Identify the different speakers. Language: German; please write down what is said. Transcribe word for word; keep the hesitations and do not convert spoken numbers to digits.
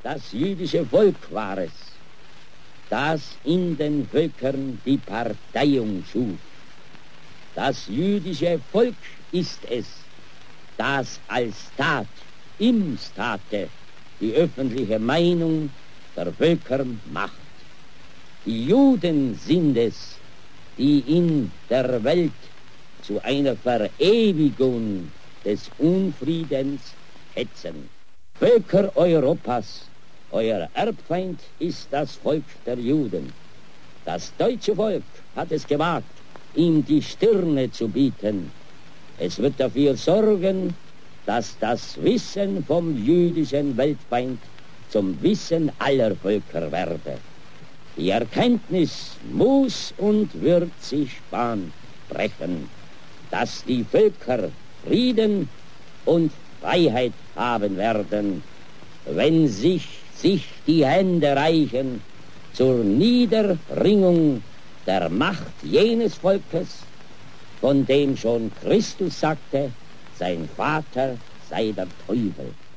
Speaker 1: Das jüdische Volk war es, das in den Völkern die Parteiung schuf. Das jüdische Volk ist es, das als Staat im Staate die öffentliche Meinung der Völker macht. Die Juden sind es, die in der Welt zu einer Verewigung des Unfriedens hetzen. Völker Europas, euer Erbfeind ist das Volk der Juden. Das deutsche Volk hat es gewagt, ihm die Stirne zu bieten. Es wird dafür sorgen, dass das Wissen vom jüdischen Weltfeind zum Wissen aller Völker werde. Die Erkenntnis muss und wird sich Bahn brechen, dass die Völker Frieden und Freiheit haben werden, wenn sich, sich die Hände reichen zur Niederringung der Macht jenes Volkes, von dem schon Christus sagte, sein Vater sei der Teufel.